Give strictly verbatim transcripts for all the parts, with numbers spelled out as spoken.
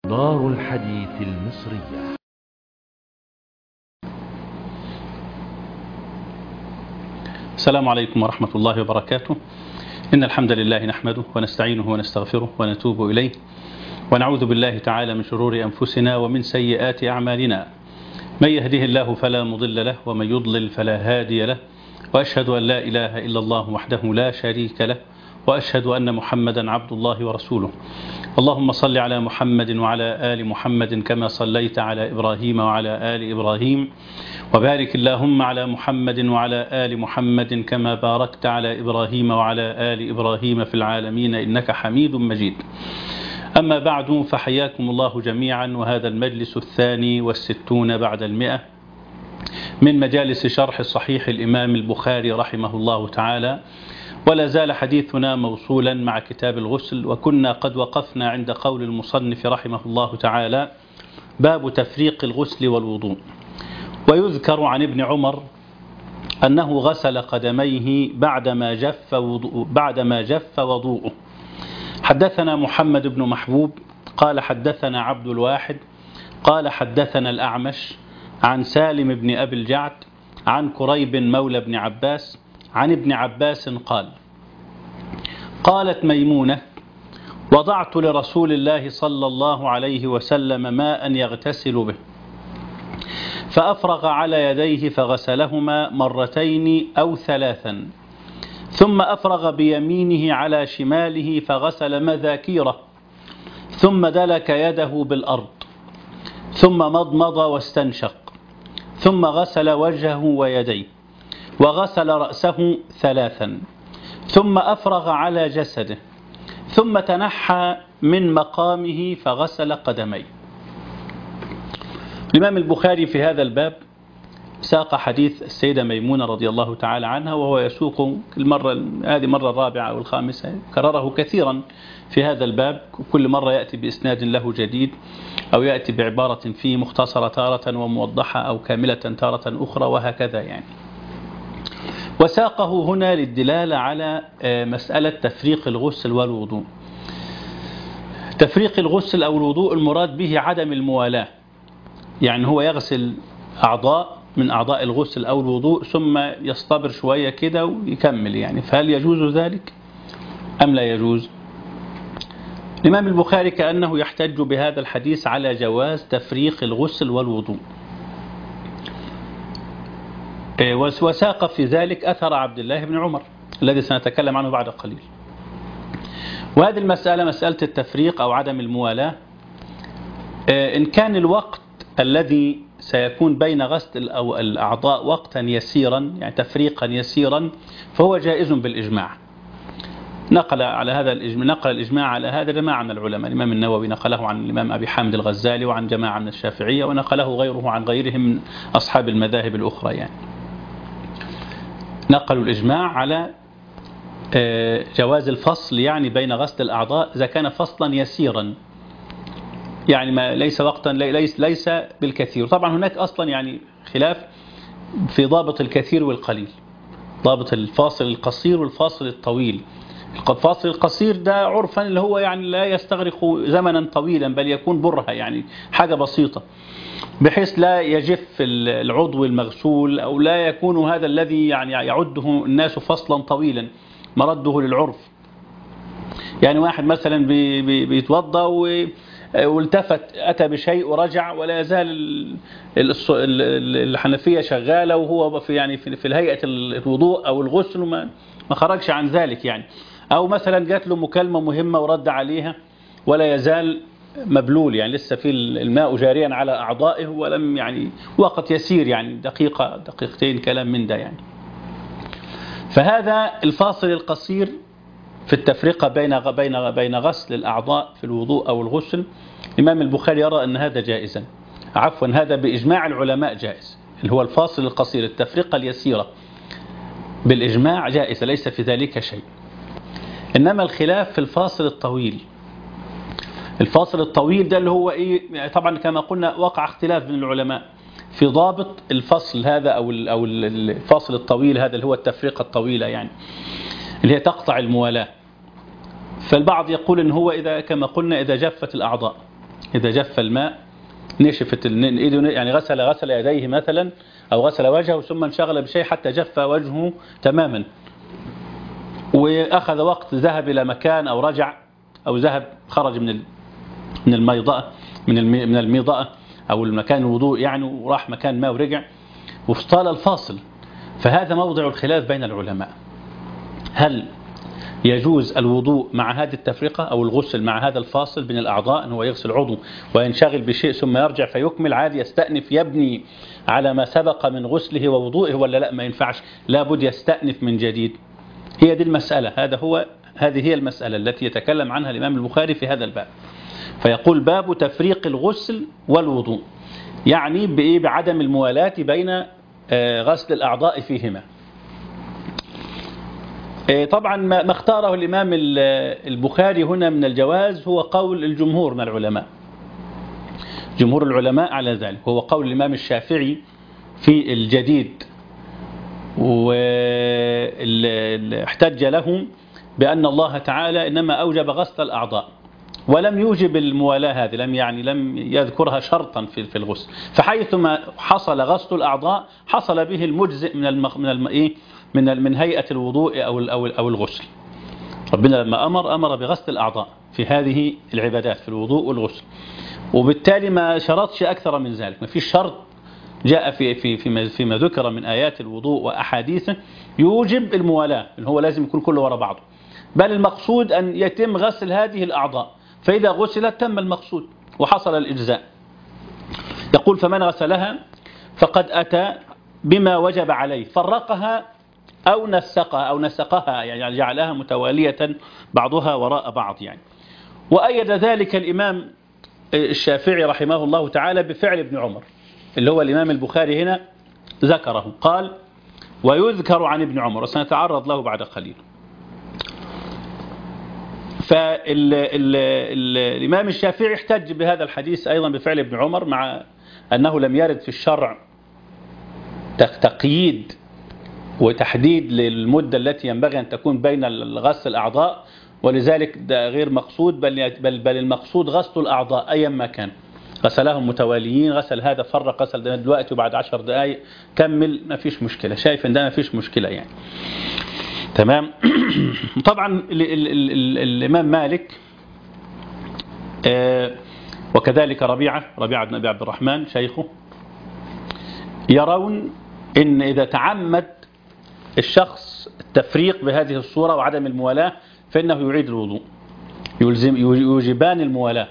دار الحديث المصرية. السلام عليكم ورحمة الله وبركاته. إن الحمد لله نحمده ونستعينه ونستغفره ونتوب إليه، ونعوذ بالله تعالى من شرور أنفسنا ومن سيئات أعمالنا. من يهده الله فلا مضل له ومن يضلل فلا هادي له، وأشهد أن لا إله إلا الله وحده لا شريك له، وأشهد أن محمدا عبد الله ورسوله. اللهم صل على محمد وعلى آل محمد كما صليت على إبراهيم وعلى آل إبراهيم، وبارك اللهم على محمد وعلى آل محمد كما باركت على إبراهيم وعلى آل إبراهيم في العالمين إنك حميد مجيد. أما بعد، فحياكم الله جميعا، وهذا المجلس الثاني والستون بعد المئة من مجالس شرح صحيح الإمام البخاري رحمه الله تعالى، ولا زال حديثنا موصولا مع كتاب الغسل، وكنا قد وقفنا عند قول المصنف رحمه الله تعالى: باب تفريق الغسل والوضوء. ويذكر عن ابن عمر أنه غسل قدميه بعدما جف وضوء بعدما جف وضوءه. حدثنا محمد بن محبوب قال حدثنا عبد الواحد قال حدثنا الأعمش عن سالم بن أبي الجعد عن كريب مولى بن عباس عن ابن عباس قال: قالت ميمونة: وضعت لرسول الله صلى الله عليه وسلم ماء يغتسل به، فأفرغ على يديه فغسلهما مرتين أو ثلاثا، ثم أفرغ بيمينه على شماله فغسل مذاكيره، ثم دلك يده بالأرض، ثم مضمض واستنشق، ثم غسل وجهه ويديه، وغسل رأسه ثلاثا، ثم أفرغ على جسده، ثم تنحى من مقامه فغسل قدميه. الإمام البخاري في هذا الباب ساق حديث السيدة ميمونة رضي الله تعالى عنها، وهو يسوق المرة هذه مرة الرابعة أو الخامسة، كرره كثيرا في هذا الباب، كل مرة يأتي بإسناد له جديد، أو يأتي بعبارة فيه مختصرة تارة وموضحة أو كاملة تارة أخرى، وهكذا يعني. وساقه هنا للدلالة على مسألة تفريق الغسل والوضوء. تفريق الغسل أو الوضوء المراد به عدم الموالاة، يعني هو يغسل أعضاء من أعضاء الغسل أو الوضوء ثم يصطبر شوية كده ويكمل يعني، فهل يجوز ذلك أم لا يجوز؟ الإمام البخاري كأنه يحتج بهذا الحديث على جواز تفريق الغسل والوضوء، وساق في ذلك أثر عبد الله بن عمر الذي سنتكلم عنه بعد قليل. وهذه المسألة مسألة التفريق أو عدم الموالاة، إن كان الوقت الذي سيكون بين غسل أو الأعضاء وقتا يسيرا، يعني تفريقا يسيرا، فهو جائز بالإجماع. نقل على هذا الإجماع نقل الإجماع على هذا جماعة من العلماء. الإمام النووي نقله عن الإمام أبي حامد الغزالي وعن جماعة من الشافعية، ونقله غيره عن غيرهم من أصحاب المذاهب الأخرى يعني. نقلوا الإجماع على جواز الفصل يعني بين غسل الأعضاء إذا كان فصلا يسيرا، يعني ما ليس وقتا ليس ليس بالكثير. طبعا هناك أصلا يعني خلاف في ضابط الكثير والقليل، ضابط الفاصل القصير والفاصل الطويل. الفاصل القصير ده عرفا اللي هو يعني لا يستغرق زمنا طويلا، بل يكون برهة يعني حاجة بسيطة، بحيث لا يجف العضو المغسول، أو لا يكون هذا الذي يعني يعده الناس فصلا طويلا مرده للعرف. يعني واحد مثلا بي بي بيتوضى والتفت أتى بشيء ورجع، ولا يزال الحنفية شغالة وهو في يعني في الهيئة الوضوء أو الغسل، ما ما خرجش عن ذلك يعني. أو مثلا جات له مكالمة مهمة ورد عليها ولا يزال مبلول، يعني لسه في الماء جاريا على أعضائه ولم يعني وقت يسير، يعني دقيقة دقيقتين كلام من ده يعني. فهذا الفاصل القصير في التفرقة بين بين بين غسل الأعضاء في الوضوء أو الغسل، الإمام البخاري يرى أن هذا جائزا، عفوا هذا بإجماع العلماء جائز، اللي هو الفاصل القصير التفرقة اليسيرة بالإجماع جائزة، ليس في ذلك شيء. إنما الخلاف في الفاصل الطويل. الفاصل الطويل ده اللي هو إيه؟ طبعا كما قلنا وقع اختلاف بين العلماء في ضابط الفصل هذا أو أو الفاصل الطويل هذا اللي هو التفرقة الطويلة يعني، اللي هي تقطع الموالاة. فالبعض يقول إن هو إذا كما قلنا إذا جفت الأعضاء إذا جف الماء نشفت ايده، يعني غسل غسل يديه مثلا أو غسل وجهه ثم انشغل بشيء حتى جف وجهه تماما، وأخذ وقت ذهب إلى مكان أو رجع أو ذهب خرج من من الميضاء من من الميضاء أو المكان الوضوء يعني، وراح مكان ما ورجع وطال الفاصل، فهذا موضع الخلاف بين العلماء. هل يجوز الوضوء مع هذه التفرقة أو الغسل مع هذا الفاصل بين الأعضاء، أنه يغسل عضو وينشغل بشيء ثم يرجع فيكمل عادي يستأنف يبني على ما سبق من غسله ووضوئه، ولا لا ما ينفعش لابد يستأنف من جديد؟ هي دي المسألة، هذا هو هذه هي المسألة التي يتكلم عنها الإمام البخاري في هذا الباب. فيقول باب تفريق الغسل والوضوء، يعني بإيه؟ بعدم الموالاة بين غسل الأعضاء فيهما. طبعا ما اختاره الإمام البخاري هنا من الجواز هو قول الجمهور من العلماء، جمهور العلماء على ذلك، وهو قول الإمام الشافعي في الجديد، واحتج له بأن الله تعالى إنما أوجب غسل الأعضاء ولم يوجب الموالاة هذه، لم يعني لم يذكرها شرطا في في الغسل، فحيثما حصل غسل الأعضاء حصل به المجزئ من الم من الم إيه من من هيئة الوضوء أو أو أو الغسل. ربنا لما أمر أمر بغسل الأعضاء في هذه العبادات في الوضوء والغسل، وبالتالي ما شرطش أكثر من ذلك، ما فيش شرط جاء في في فيما فيما ذكر من آيات الوضوء وأحاديثه يوجب الموالاة، إن هو لازم يكون كله وراء بعضه، بل المقصود أن يتم غسل هذه الأعضاء، فإذا غسلت تم المقصود وحصل الإجزاء. يقول فمن غسلها فقد أتى بما وجب عليه، فرقها أو نسقها أو نسقها يعني جعلها متوالية بعضها وراء بعض يعني. وأيد ذلك الإمام الشافعي رحمه الله تعالى بفعل ابن عمر اللي هو الإمام البخاري هنا ذكره، قال ويذكر عن ابن عمر، وسنتعرض له بعد قليل. فالإمام الشافعي احتج بهذا الحديث أيضا بفعل ابن عمر، مع أنه لم يرد في الشرع تقييد وتحديد للمدة التي ينبغي أن تكون بين غسل الأعضاء، ولذلك ده غير مقصود، بل, بل, بل المقصود غسل الأعضاء أيا ما كان، غسلهم متواليين، غسل هذا فرق غسل ده دلوقتي وبعد عشر دقائق كمل، ما فيش مشكلة، شايف ان ده ما فيش مشكلة يعني. تمام. طبعا ال ال ال ال الإمام مالك آه وكذلك ربيعة ربيعة بن أبي عبد الرحمن شيخه يرون إن إذا تعمد الشخص التفريق بهذه الصورة وعدم الموالاة فإنه يعيد الوضوء، يلزم يوجبان الموالاة،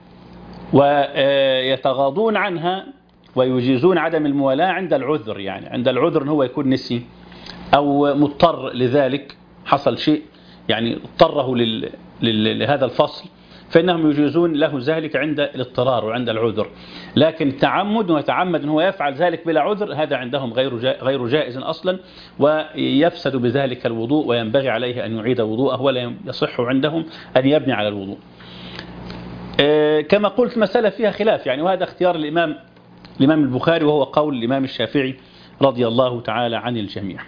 ويتغاضون عنها ويجيزون عدم الموالاة عند العذر، يعني عند العذر إن هو يكون نسي أو مضطر لذلك، حصل شيء يعني اضطره لل... لل... لهذا الفصل، فإنهم يجيزون له ذلك عند الاضطرار وعند العذر. لكن التعمد ويتعمد أن هو يفعل ذلك بلا عذر هذا عندهم غير جا... غير جائز أصلا، ويفسد بذلك الوضوء، وينبغي عليه أن يعيد وضوءه، ولا يصح عندهم أن يبني على الوضوء. أه كما قلت مسألة فيها خلاف يعني، وهذا اختيار الإمام الإمام البخاري، وهو قول الإمام الشافعي رضي الله تعالى عن الجميع.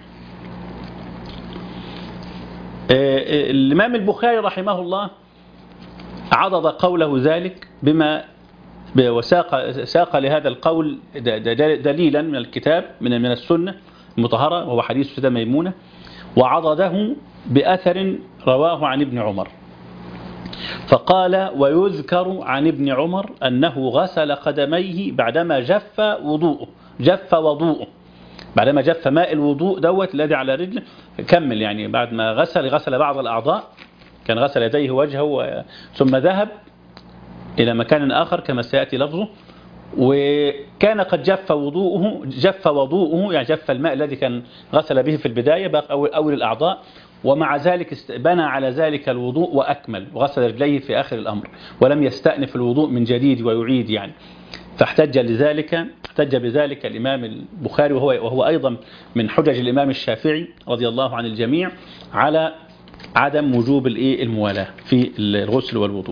أه الإمام البخاري رحمه الله عضد قوله ذلك بما وساق ساق لهذا القول دليلا من الكتاب من من السنة المطهرة، وهو حديث سيدة ميمونة، وعضده بأثر رواه عن ابن عمر، فقال ويذكر عن ابن عمر أنه غسل قدميه بعدما جف وضوءه جف وضوءه بعدما جف ماء الوضوء دوت الذي على رجله، كمل يعني بعد ما غسل غسل بعض الأعضاء، كان غسل يديه وجهه ثم ذهب إلى مكان آخر كما سيأتي لفظه، وكان قد جف وضوءه جف وضوءه يعني جف الماء الذي كان غسل به في البداية باقي أول الأعضاء، ومع ذلك بنى على ذلك الوضوء وأكمل وغسل رجليه في آخر الأمر، ولم يستأنف الوضوء من جديد ويعيد يعني. فاحتج لذلك احتج بذلك الإمام البخاري، وهو وهو أيضا من حجج الإمام الشافعي رضي الله عن الجميع على عدم وجوب الموالاة في الغسل والوضوء.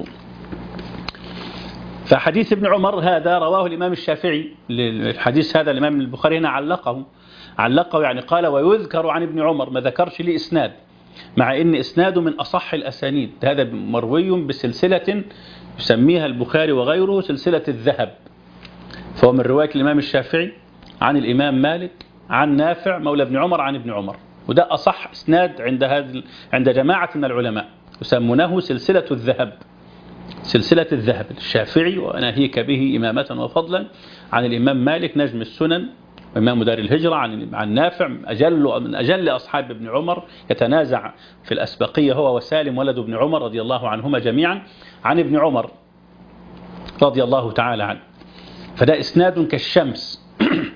فحديث ابن عمر هذا رواه الإمام الشافعي، الحديث هذا الإمام البخاري هنا علقه علقه يعني قال ويذكر عن ابن عمر، ما ذكرش لي إسناد، مع أن إسناده من أصح الأسانيد. هذا مروي بسلسلة يسميها البخاري وغيره سلسلة الذهب، فهو من رواية الإمام الشافعي عن الإمام مالك عن نافع مولى ابن عمر عن ابن عمر، وده أصح إسناد عند هذا عند جماعة من العلماء، يسمونه سلسلة الذهب. سلسلة الذهب الشافعي وناهيك به إمامة وفضلا عن الإمام مالك نجم السنن إمام دار الهجرة عن عن نافع أجل من أجل أصحاب ابن عمر، يتنازع في الأسبقية هو وسالم ولد ابن عمر رضي الله عنهما جميعا عن ابن عمر رضي الله تعالى عنه. فده إسناد كالشمس.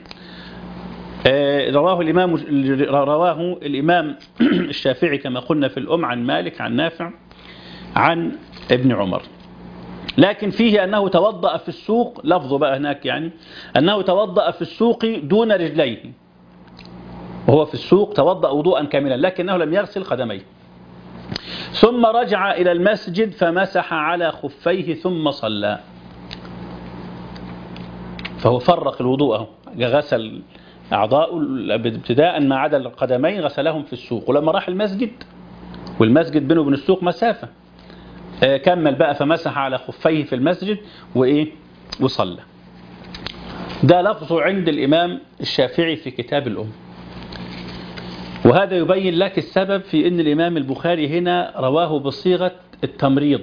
رواه الإمام رواه الإمام الشافعي كما قلنا في الأم عن مالك عن نافع عن ابن عمر، لكن فيه أنه توضأ في السوق، لفظه بقى هناك يعني أنه توضأ في السوق دون رجليه، وهو في السوق توضأ وضوءا كاملا لكنه لم يغسل قدميه، ثم رجع إلى المسجد فمسح على خفيه ثم صلى. فهو فرق الوضوء، غسل أعضاء ابتداء ما عدا القدمين غسلهم في السوق، ولما راح المسجد والمسجد بينه وبين السوق مسافة كمل بقى فمسح على خفيه في المسجد وإيه وصلى. ده لفظه عند الإمام الشافعي في كتاب الأم، وهذا يبين لك السبب في أن الإمام البخاري هنا رواه بصيغة التمريض.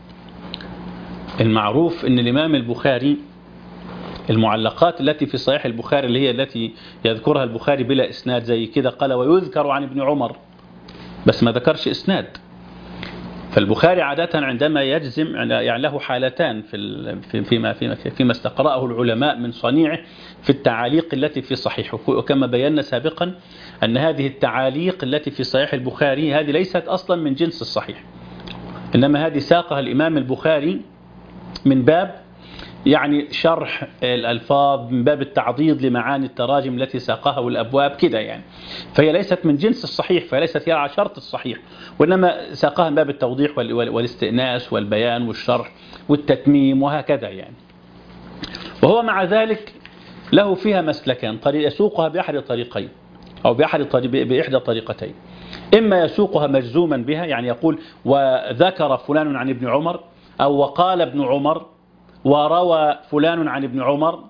المعروف أن الإمام البخاري المعلقات التي في صحيح البخاري اللي هي التي يذكرها البخاري بلا إسناد زي كده قال ويذكر عن ابن عمر، بس ما ذكرش إسناد. فالبخاري عادة عندما يجزم يعني له حالتان في فيما فيما فيما استقرأه العلماء من صنيعه في التعاليق التي في صحيحه، وكما بينا سابقا أن هذه التعاليق التي في صحيح البخاري هذه ليست أصلا من جنس الصحيح، إنما هذه ساقها الإمام البخاري من باب يعني شرح الألفاظ، من باب التعضيد لمعاني التراجم التي ساقها الأبواب كده يعني، فهي ليست من جنس الصحيح، فليست هي على شرط الصحيح، وإنما ساقها من باب التوضيح والاستئناس والبيان والشرح والتتميم وهكذا يعني. وهو مع ذلك له فيها مسلكان، طريق يسوقها بأحد طريقين أو بأحد بإحدى طريقتين، إما يسوقها مجزوما بها يعني يقول وذكر فلان عن ابن عمر، أو وقال ابن عمر وروى فلان عن ابن عمر،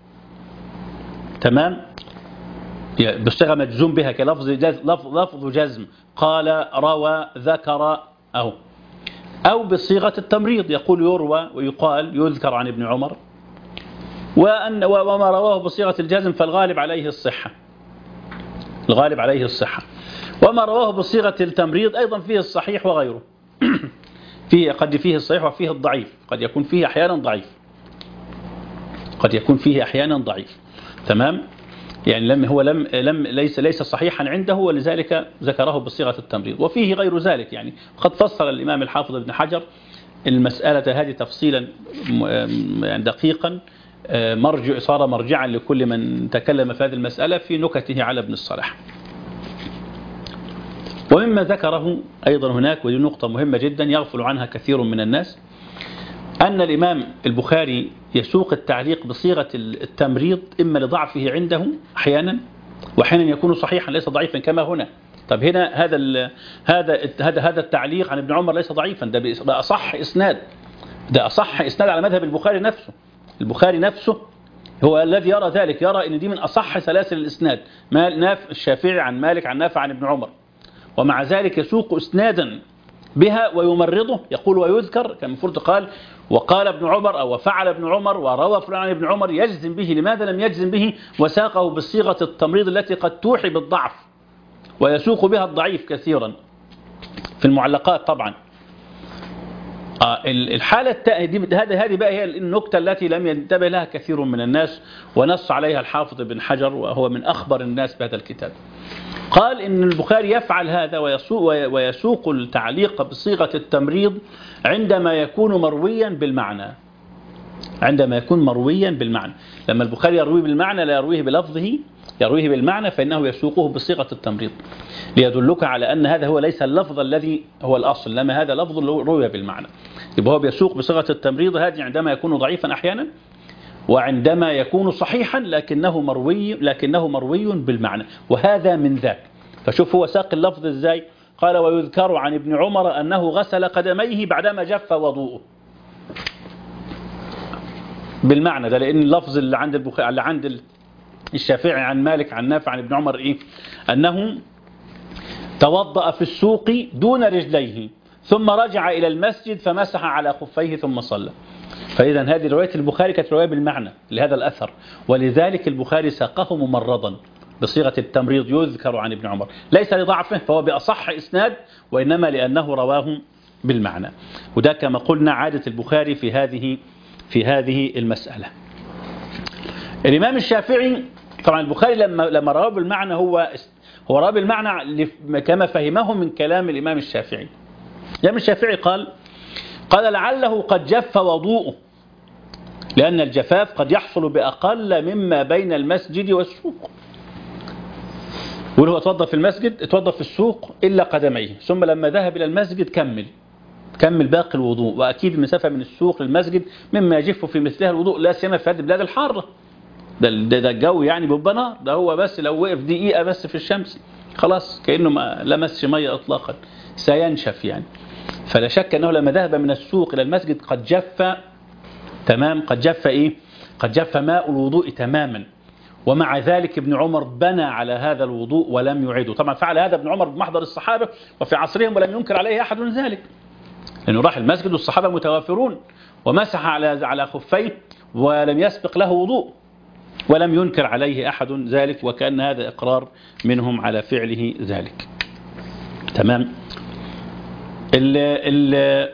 تمام، بصيغة مجزوم بها كلفظ جزم، لفظ جزم قال روى ذكر، أو أو بصيغة التمريض يقول يروى ويقال يذكر عن ابن عمر، وأن وما رواه بصيغة الجزم فالغالب عليه الصحة، الغالب عليه الصحة، وما رواه بصيغة التمريض أيضا فيه الصحيح وغيره. فيه قد فيه الصحيح وفيه الضعيف، قد يكون فيه أحيانا ضعيف، قد يكون فيه أحيانا ضعيف، تمام، يعني لم هو لم لم ليس ليس صحيحا عنده ولذلك ذكره بصيغة التمريض. وفيه غير ذلك يعني قد فصل الإمام الحافظ ابن حجر المسألة هذه تفصيلا دقيقا مرجع صار مرجعا لكل من تكلم في هذه المسألة في نكته على ابن الصلاح. ومما ذكره أيضا هناك، ودي نقطة مهمة جدا يغفل عنها كثير من الناس، أن الإمام البخاري يسوق التعليق بصيغة التمريض إما لضعفه عنده أحيانا، وأحيانا يكون صحيحا ليس ضعيفا كما هنا. طب هنا هذا هذا هذا هذا التعليق عن ابن عمر ليس ضعيفا، ده أصح إسناد، ده أصح إسناد على مذهب البخاري نفسه. البخاري نفسه هو الذي يرى ذلك، يرى أن دي من أصح سلاسل الإسناد، نافع الشافعي عن مالك عن نافع عن ابن عمر، ومع ذلك يسوق إسنادا بها ويمرضه، يقول ويذكر، كان المفروض قال وقال ابن عمر أو وفعل ابن عمر وروى فلان عن ابن عمر، يجزم به. لماذا لم يجزم به وساقه بصيغة التمريض التي قد توحي بالضعف ويسوق بها الضعيف كثيرا في المعلقات طبعا. الحالة هذه هذه بقى هي النكتة التي لم ينتبه لها كثير من الناس، ونص عليها الحافظ ابن حجر وهو من أخبر الناس بهذا الكتاب. قال إن البخاري يفعل هذا ويسوق, ويسوق التعليق بصيغة التمريض عندما يكون مرويا بالمعنى، عندما يكون مرويا بالمعنى. لما البخاري يرويه بالمعنى لا يرويه بلفظه، يرويه بالمعنى، فإنه يسوقه بصيغة التمريض ليدلك على أن هذا هو ليس اللفظ الذي هو الأصل، لما هذا لفظ روي بالمعنى. يبقى هو بيسوق بصيغة التمريض هذه عندما يكون ضعيفا أحيانا، وعندما يكون صحيحا لكنه مروي لكنه مروي بالمعنى، وهذا من ذاك. فشوف هو ساق اللفظ ازاي، قال ويذكر عن ابن عمر أنه غسل قدميه بعدما جف وضوءه. بالمعنى ده، لأن اللفظ اللي عند البخاري اللي عند الشافعي عن مالك عن نافع عن ابن عمر إيه؟ أنه توضأ في السوق دون رجليه ثم رجع إلى المسجد فمسح على خفيه ثم صلى. فإذا هذه رواية البخاري كانت رواية بالمعنى لهذا الأثر، ولذلك البخاري ساقه ممرضا بصيغة التمريض يذكر عن ابن عمر، ليس لضعفه فهو بأصح إسناد، وإنما لأنه رواه بالمعنى. وده كما قلنا عادة البخاري في هذه في هذه المسألة. الإمام الشافعي طبعا البخاري لما لما رواه بالمعنى هو هو رواه بالمعنى كما فهمه من كلام الإمام الشافعي. الإمام الشافعي قال قال لعله قد جف وضوءه، لأن الجفاف قد يحصل بأقل مما بين المسجد والسوق. وهو اتوضى في المسجد اتوضى في السوق إلا قدميه، ثم لما ذهب إلى المسجد كمل كمل باقي الوضوء. وأكيد المسافة من السوق للمسجد مما يجف في مثلها الوضوء، لا سيما في هذه البلاد الحارة، ده, ده الجو يعني بيبقى نار. ده هو بس لو وقف دقيقة بس في الشمس خلاص كأنه ما لمسش مية إطلاقا، سينشف يعني. فلا شك أنه لما ذهب من السوق إلى المسجد قد جف تمام قد جف إيه قد جف ماء الوضوء تماما. ومع ذلك ابن عمر بنى على هذا الوضوء ولم يعيده. طبعا فعل هذا ابن عمر بمحضر الصحابة وفي عصرهم ولم ينكر عليه أحد ذلك، لأنه راح المسجد والصحابة متوافرون ومسح على على خفيه ولم يسبق له وضوء ولم ينكر عليه أحد ذلك، وكأن هذا إقرار منهم على فعله ذلك. تمام. ال ال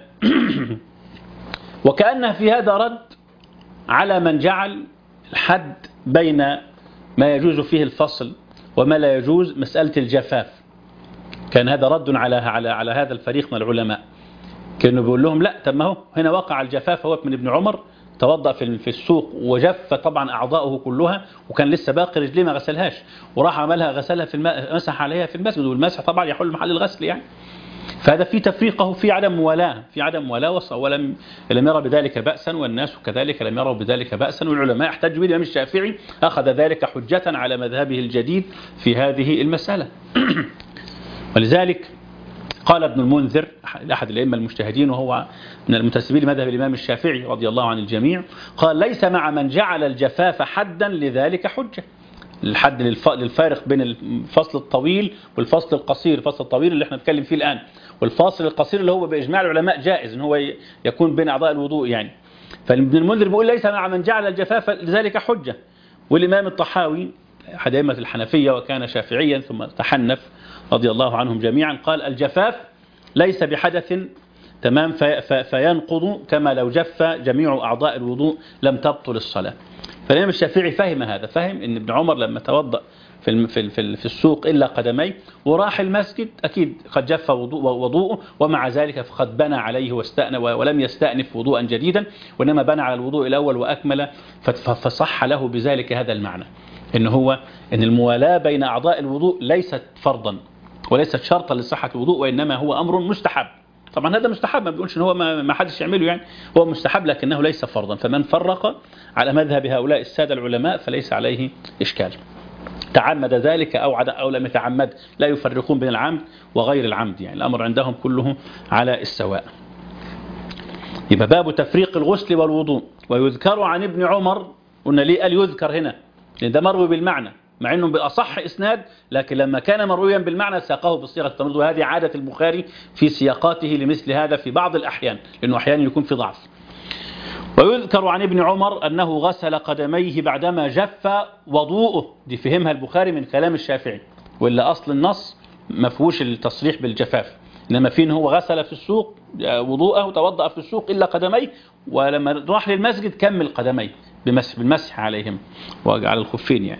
وكأن في هذا رد على من جعل الحد بين ما يجوز فيه الفصل وما لا يجوز مسألة الجفاف. كان هذا رد على على على هذا الفريق من العلماء، كانوا بيقول لهم لا، طب ما هو هنا وقع الجفاف هو من ابن عمر توضأ في في السوق وجف طبعا أعضاؤه كلها، وكان لسه باقي رجليه ما غسلهاش، وراح عملها غسلها في الماء مسح عليها في المسجد، والمسح طبعا يحل محل الغسل يعني. فهذا في تفريقه في عدم موالاه في عدم موالاه ولم لم يرى بذلك بأسا، والناس كذلك لم يروا بذلك بأسا، والعلماء احتجوا به. الإمام الشافعي أخذ ذلك حجة على مذهبه الجديد في هذه المسألة. ولذلك قال ابن المنذر أحد الأئمة المجتهدين وهو من المنتسبين لمذهب الإمام الشافعي رضي الله عن الجميع، قال ليس مع من جعل الجفاف حدا لذلك حجة. الحد للفارق بين الفصل الطويل والفصل القصير. الفصل الطويل اللي احنا نتكلم فيه الآن، والفاصل القصير اللي هو بإجماع العلماء جائز ان هو يكون بين أعضاء الوضوء يعني. فابن المنذر بيقول ليس مع من جعل الجفاف لذلك حجة. والإمام الطحاوي أحد أئمة الحنفية وكان شافعيا ثم تحنف رضي الله عنهم جميعا، قال الجفاف ليس بحدث تمام في في فينقض كما لو جف جميع أعضاء الوضوء لم تبطل الصلاة. فالإمام الشافعي فهم هذا، فهم ان ابن عمر لما توضأ في في في السوق إلا قدميه وراح المسجد أكيد قد جف وضوءه، ومع ذلك فقد بنى عليه واستأنف ولم يستأنف وضوءا جديدا، وإنما بنى على الوضوء الأول وأكمل، فصح له بذلك هذا المعنى، إن هو إن الموالاة بين أعضاء الوضوء ليست فرضا وليست شرطا لصحة الوضوء، وإنما هو أمر مستحب. طبعا هذا مستحب، ما بيقولش إن هو ما حدش يعمله يعني، هو مستحب لكنه ليس فرضا. فمن فرق على مذهب هؤلاء السادة العلماء فليس عليه إشكال، تعمد ذلك أو أو لم يتعمد، لا يفرقون بين العمد وغير العمد يعني، الأمر عندهم كله على السواء. يبقى باب تفريق الغسل والوضوء. ويذكر عن ابن عمر، قلنا ليه قال يذكر هنا؟ لأن ده مروي بالمعنى مع أنه بأصح إسناد، لكن لما كان مرويا بالمعنى ساقه بصيغة التمريض، وهذه عادة البخاري في سياقاته لمثل هذا في بعض الأحيان، لأنه أحيانا يكون في ضعف. ويذكر عن ابن عمر أنه غسل قدميه بعدما جف وضوءه، دي فهمها البخاري من كلام الشافعي، وإلا أصل النص ما فيهوش التصريح بالجفاف، إنما فيه هو غسل في السوق وضوءه وتوضأ في السوق إلا قدميه، ولما راح للمسجد كمل قدميه بمسح بالمسح عليهم وعلى الخفين يعني.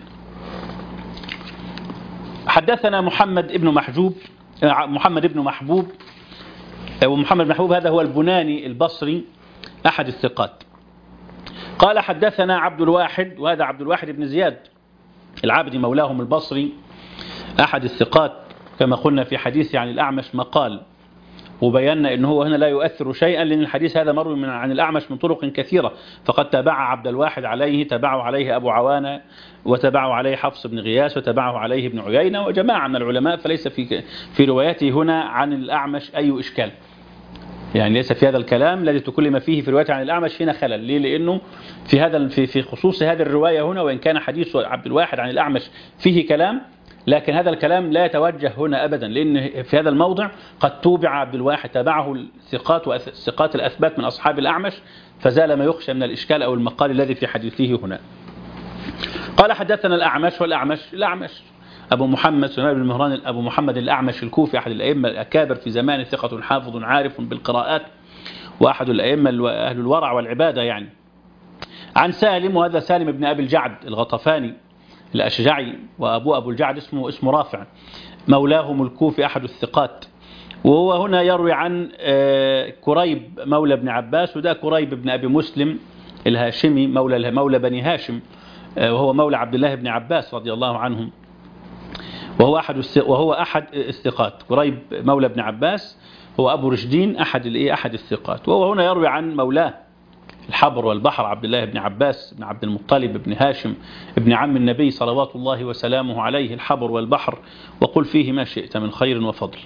حدثنا محمد ابن محجوب محمد ابن محبوب، ومحمد محبوب هذا هو البناني البصري أحد الثقات. قال حدثنا عبد الواحد، وهذا عبد الواحد بن زياد العابدي مولاهم البصري أحد الثقات، كما قلنا في حديث عن الأعمش مقال، وبينا ان هو هنا لا يؤثر شيئا، لان الحديث هذا مروي من عن الأعمش من طرق كثيرة، فقد تابع عبد الواحد عليه، تبعه عليه أبو عوانة، وتبعه عليه حفص بن غياث، وتبعه عليه ابن عيينة وجماعة من العلماء، فليس في في روايته هنا عن الأعمش أي إشكال. يعني ليس في هذا الكلام الذي تكلم فيه في روايته عن الأعمش هنا خلل. ليه؟ لأنه في هذا في في خصوص هذه الرواية هنا، وإن كان حديث عبد الواحد عن الأعمش فيه كلام، لكن هذا الكلام لا يتوجه هنا أبدا، لأن في هذا الموضع قد توبع عبد الواحد، تبعه الثقات والثقات الأثبات من أصحاب الأعمش، فزال ما يخشى من الإشكال أو المقال الذي في حديثه هنا. قال حدثنا الأعمش، والأعمش الأعمش أبو محمد سليمان بن مهران أبو محمد الأعمش الكوفي، أحد الأئمة الأكابر في زمان، ثقة حافظ عارف بالقراءات، وأحد الأئمة أهل الورع والعبادة يعني. عن سالم، وهذا سالم بن أبي الجعد الغطفاني الأشجعي، وأبوه أبو الجعد اسمه اسمه رافع، مولاهم الكوفي أحد الثقات. وهو هنا يروي عن كريب مولى ابن عباس، وده كريب بن أبي مسلم الهاشمي مولى مولى بني هاشم، وهو مولى عبد الله بن عباس رضي الله عنهم، وهو أحد وهو أحد الثقات. كريب مولى ابن عباس هو أبو رشدين أحد الإيه أحد الثقات. وهو هنا يروي عن مولاه الحبر والبحر عبد الله بن عباس بن عبد المطلب بن هاشم ابن عم النبي صلوات الله وسلامه عليه، الحبر والبحر، وقل فيه ما شئت من خير وفضل.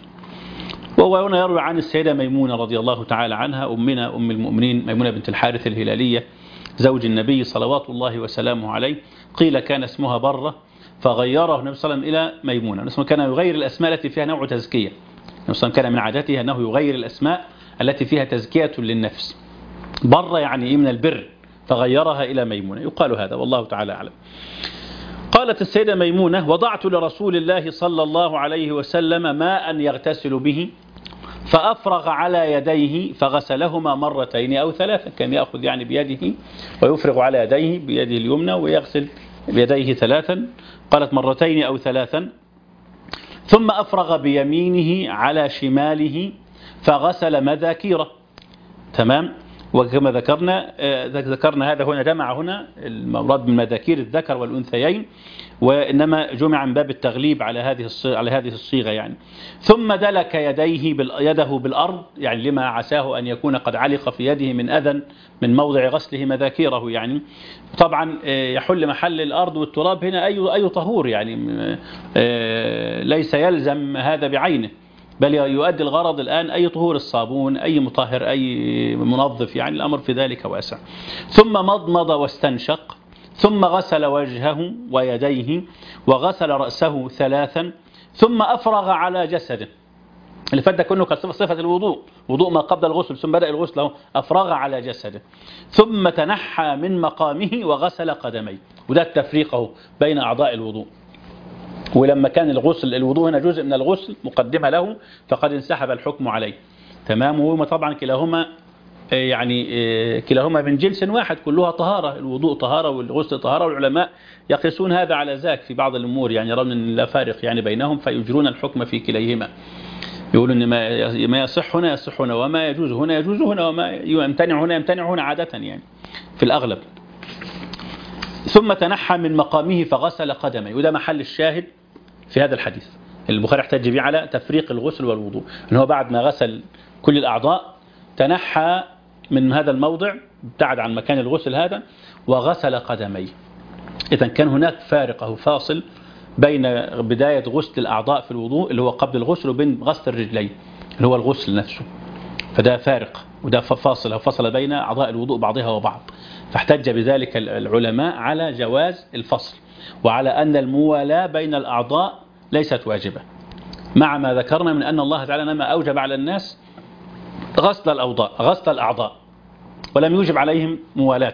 وهو هنا يروي عن السيدة ميمونة رضي الله تعالى عنها، أمنا أم المؤمنين ميمونة بنت الحارث الهلالية زوج النبي صلوات الله وسلامه عليه. قيل كان اسمها برة فغيره النبي صلى الله عليه وسلم إلى ميمونة. النبي كان يغير الأسماء التي فيها نوع تزكية. النبي صلى الله عليه وسلم كان من عادته أنه يغير الأسماء التي فيها تزكية للنفس. برة يعني إيه؟ من البر، فغيرها إلى ميمونة، يقال هذا والله تعالى أعلم. قالت السيدة ميمونة: وضعت لرسول الله صلى الله عليه وسلم ماء يغتسل به، فأفرغ على يديه فغسلهما مرتين أو ثلاثا. كان يأخذ يعني بيده ويفرغ على يديه بيده اليمنى ويغسل بيديه ثلاثا. قالت مرتين أو ثلاثا. ثم أفرغ بيمينه على شماله فغسل مذاكيره. تمام. وكما ذكرنا ذكرنا هذا هنا جمع هنا المراد من مذاكير الذكر والأنثيين، وإنما جمع من باب التغليب على هذه على هذه الصيغة يعني. ثم دلك يديه يده بالأرض، يعني لما عساه أن يكون قد علق في يده من أذى من موضع غسله مذاكيره يعني. طبعا يحل محل الأرض والتراب هنا أي أي طهور يعني، ليس يلزم هذا بعينه، بل يؤدي الغرض الآن أي طهور الصابون، أي مطهر، أي منظف، يعني الأمر في ذلك واسع. ثم مضمض واستنشق، ثم غسل وجهه ويديه، وغسل رأسه ثلاثا، ثم أفرغ على جسده. اللي فات ده كله كان صفة الوضوء، وضوء ما قبل الغسل، ثم بدأ الغسل أفرغ على جسده، ثم تنحى من مقامه وغسل قدميه. وده التفريق بين أعضاء الوضوء. ولما كان الغسل الوضوء هنا جزء من الغسل مقدمة له، فقد انسحب الحكم عليه. تمام. وهما طبعا كلاهما يعني كلاهما من جنس واحد، كلها طهارة، الوضوء طهارة والغسل طهارة، والعلماء يقيسون هذا على ذاك في بعض الأمور، يعني يرون أن لا فارق يعني بينهم، فيجرون الحكم في كليهما. يقولون أن ما يصح هنا يصح هنا، وما يجوز هنا يجوز هنا، وما يمتنع هنا يمتنع هنا عادة يعني في الأغلب. ثم تنحى من مقامه فغسل قدميه، وده محل الشاهد في هذا الحديث. البخاري احتج به على تفريق الغسل والوضوء، ان هو بعد ما غسل كل الأعضاء تنحى من هذا الموضع، ابتعد عن مكان الغسل هذا، وغسل قدميه. إذن كان هناك فارق أو فاصل بين بداية غسل الأعضاء في الوضوء اللي هو قبل الغسل، وبين غسل الرجلين اللي هو الغسل نفسه. فده فارق، وده فاصل أو فصل بين أعضاء الوضوء بعضها وبعض. فاحتج بذلك العلماء على جواز الفصل، وعلى أن الموالاة بين الأعضاء ليست واجبة، مع ما ذكرنا من أن الله تعالى إنما أوجب على الناس غسل الأوضاء غسل الأعضاء، ولم يوجب عليهم موالاة.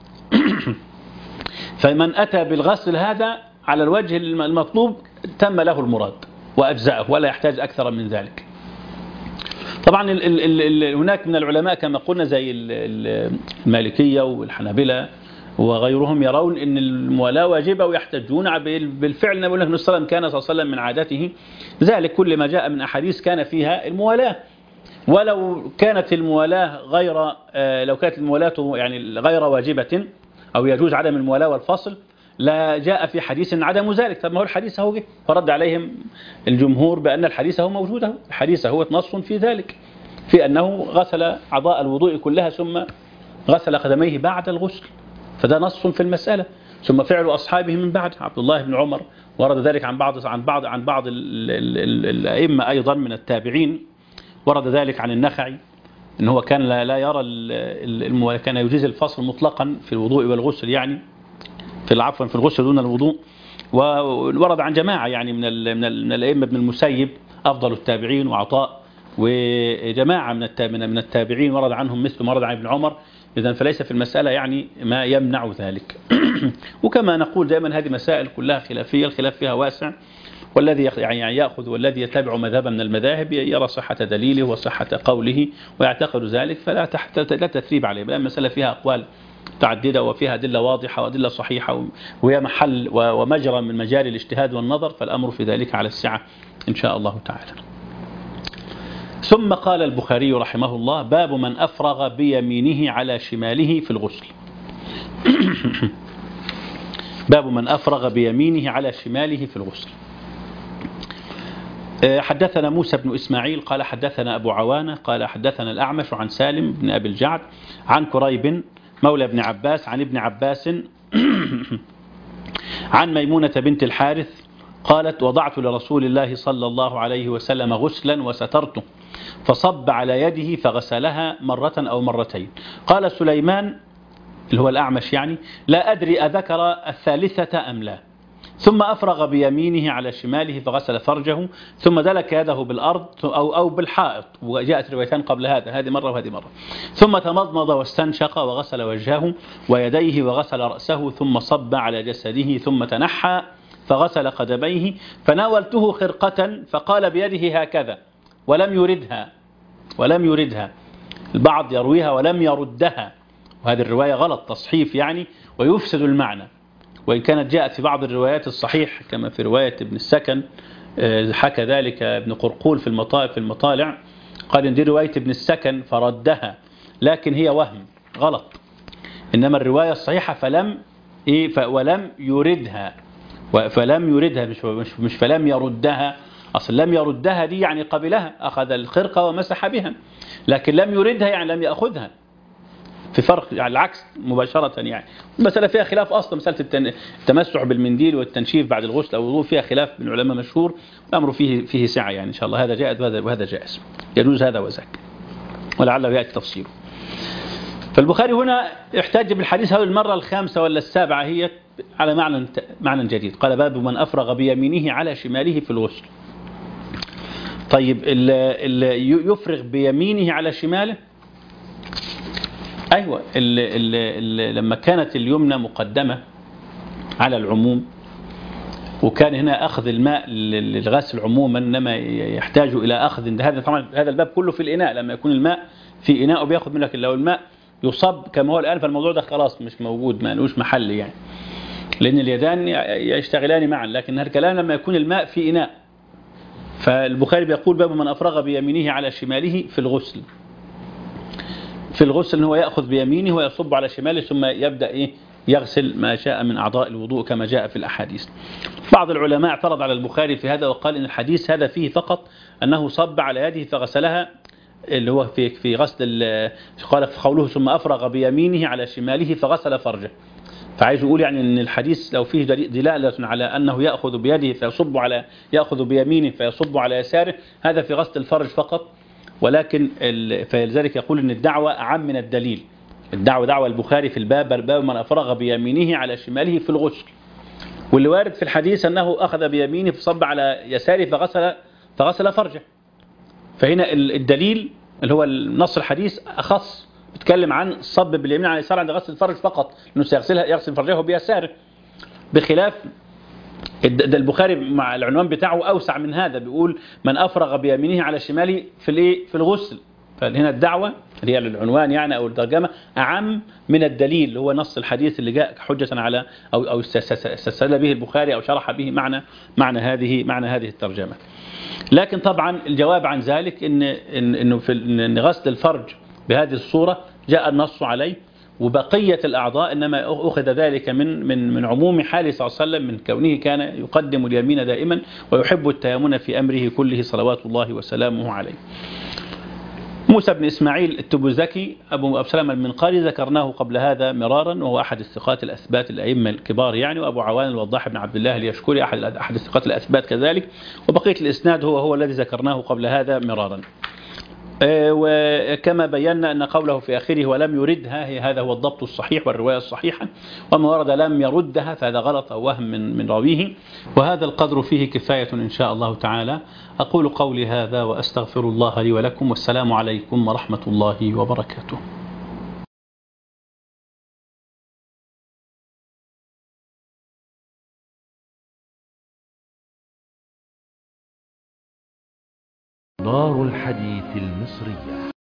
فمن أتى بالغسل هذا على الوجه المطلوب تم له المراد وأجزأه، ولا يحتاج أكثر من ذلك. طبعا ال ال ال هناك من العلماء كما قلنا زي المالكية والحنابلة وغيرهم يرون أن الموالاة واجبة، ويحتجون بالفعل. نقول لك النبي صلى الله عليه وسلم كان صلى الله عليه وسلم من عادته ذلك، كل ما جاء من أحاديث كان فيها الموالاة. ولو كانت الموالاة غير لو كانت الموالاة يعني غير واجبة أو يجوز عدم الموالاة والفصل، لا جاء في حديث عدم ذلك. طب ما هو الحديث هو جه، فرد عليهم الجمهور بأن الحديث هو موجود، الحديث هو نص في ذلك. في أنه غسل أعضاء الوضوء كلها ثم غسل قدميه بعد الغسل، فده نص في المسألة. ثم فعل أصحابه من بعد، عبد الله بن عمر ورد ذلك عن بعض عن بعض عن بعض الأئمة أيضا من التابعين، ورد ذلك عن النخعي إن هو كان لا يرى، كان يجيز الفصل مطلقا في الوضوء والغسل، يعني في العفو في الغسل دون الوضوء. وورد عن جماعة يعني من من الأئمة، ابن المسيب أفضل التابعين وعطاء، وجماعة من من التابعين ورد عنهم مثل ما ورد عن ابن عمر. إذن فليس في المسألة يعني ما يمنع ذلك. وكما نقول دائما هذه مسائل كلها خلافية، الخلاف فيها واسع، والذي يعني يأخذ والذي يتبع مذهبا من المذاهب يرى صحة دليله وصحة قوله ويعتقد ذلك، فلا تحت لا تثريب عليه. بل المسألة فيها أقوال متعددة وفيها أدلة واضحة وأدلة صحيحة، وهي محل ومجرى من مجاري الاجتهاد والنظر، فالأمر في ذلك على السعة إن شاء الله تعالى. ثم قال البخاري رحمه الله: باب من أفرغ بيمينه على شماله في الغسل. باب من أفرغ بيمينه على شماله في الغسل. حدثنا موسى بن إسماعيل قال حدثنا أبو عوانة قال حدثنا الأعمش عن سالم بن أبي الجعد عن كريب مولى ابن عباس عن ابن عباس عن ميمونة بنت الحارث قالت: وضعت لرسول الله صلى الله عليه وسلم غسلا وسترته، فصب على يده فغسلها مرة أو مرتين. قال سليمان اللي هو الأعمش يعني: لا أدري أذكر الثالثة أم لا. ثم أفرغ بيمينه على شماله فغسل فرجه، ثم دلك يده بالأرض أو أو بالحائط، وجاءت روايتان قبل هذا، هذه مرة وهذه مرة. ثم تمضمض واستنشق وغسل وجهه ويديه وغسل رأسه، ثم صب على جسده، ثم تنحى فغسل قدميه. فناولته خرقة فقال بيده هكذا ولم يردها ولم يردها البعض يرويها ولم يردها، وهذه الرواية غلط تصحيف يعني ويفسد المعنى، وإن كانت جاءت في بعض الروايات الصحيح كما في رواية ابن السكن، حكى ذلك ابن قرقول في المطالع في المطالع قال إن دي رواية ابن السكن فردها، لكن هي وهم غلط. إنما الرواية الصحيحة فلم إيه ولم يردها، فلم يردها مش مش مش فلم يردها. أصل لم يردها دي يعني قبلها، أخذ الخرقة ومسح بها، لكن لم يردها يعني لم يأخذها، في فرق يعني العكس مباشرة. يعني المسألة فيها خلاف أصلا، مسألة التمسح بالمنديل والتنشيف بعد الغسل أو الوضوء فيها خلاف من العلماء مشهور، الأمر فيه فيه سعة يعني إن شاء الله، هذا جائز وهذا وهذا جائز، يجوز هذا وذاك، ولعله يأتي تفصيله. فالبخاري هنا يحتاج بالحديث هذه المرة الخامسة ولا السابعة هي على معنى معنى جديد. قال: باب من أفرغ بيمينه على شماله في الغسل. طيب اللي يفرغ بيمينه على شماله، أيوة اللي اللي اللي لما كانت اليمنى مقدمة على العموم، وكان هنا أخذ الماء للغسل عموما إنما يحتاج إلى أخذ، هذا طبعا هذا الباب كله في الإناء، لما يكون الماء في إناء وبياخذ منك، لو الماء يصب كما هو الآن فالموضوع ده خلاص مش موجود، ما لهوش محل يعني، لأن اليدان يشتغلان معا. لكن هالكلام لما يكون الماء في إناء، فالبخاري بيقول: باب من أفرغ بيمينه على شماله في الغسل. في الغسل هو يأخذ بيمينه ويصب على شماله، ثم يبدأ إيه يغسل ما شاء من أعضاء الوضوء كما جاء في الأحاديث. بعض العلماء اعترض على البخاري في هذا وقال إن الحديث هذا فيه فقط أنه صب على يده فغسلها، اللي هو في في غسل، قال في قوله ثم أفرغ بيمينه على شماله فغسل فرجه. فعايز يقول يعني ان الحديث لو فيه دلالة على أنه يأخذ بيده فيصب على يأخذ بيمينه فيصب على يساره، هذا في غسل الفرج فقط. ولكن فلذلك يقول ان الدعوة أعم من الدليل. الدعوة دعوة البخاري في الباب: باب من أفرغ بيمينه على شماله في الغسل. واللي وارد في الحديث أنه أخذ بيمينه فصب على يساره فغسل فغسل فرجه. فهنا الدليل اللي هو النص الحديث أخص، بيتكلم عن الصب باليمين على اليسار عند غسل الفرج فقط، انه سيغسلها يغسل فرجه بيساره، بخلاف ده البخاري مع العنوان بتاعه أوسع من هذا، بيقول من أفرغ بيمينه على شماله في الايه في الغسل. فهنا الدعوة اللي هي العنوان يعني أو الترجمة أعم من الدليل اللي هو نص الحديث اللي جاء حجة على أو أو استسهل به البخاري أو شرح به معنى معنى هذه معنى هذه الترجمة. لكن طبعا الجواب عن ذلك إن إن إنه في إن غسل الفرج بهذه الصورة جاء النص عليه، وبقية الأعضاء إنما أخذ ذلك من من من عموم حاله صلى الله عليه وسلم، من كونه كان يقدم اليمين دائما ويحب التيمن في أمره كله صلوات الله وسلامه عليه. موسى بن إسماعيل التبوذكي أبو أبو سلمة المنقاري ذكرناه قبل هذا مرارا، وهو أحد الثقات الأثبات الأئمة الكبار يعني. وأبو عوان الوضاح بن عبد الله اليشكري أحد أحد الثقات الأثبات كذلك. وبقية الإسناد هو هو الذي ذكرناه قبل هذا مرارا. وكما بينا أن قوله في آخره ولم يردها، هذا هو الضبط الصحيح والرواية الصحيحة، وما ورد لم يردها فهذا غلط أو وهم من من راويه. وهذا القدر فيه كفاية إن شاء الله تعالى. أقول قولي هذا وأستغفر الله لي ولكم، والسلام عليكم ورحمة الله وبركاته. دار الحديث المصرية.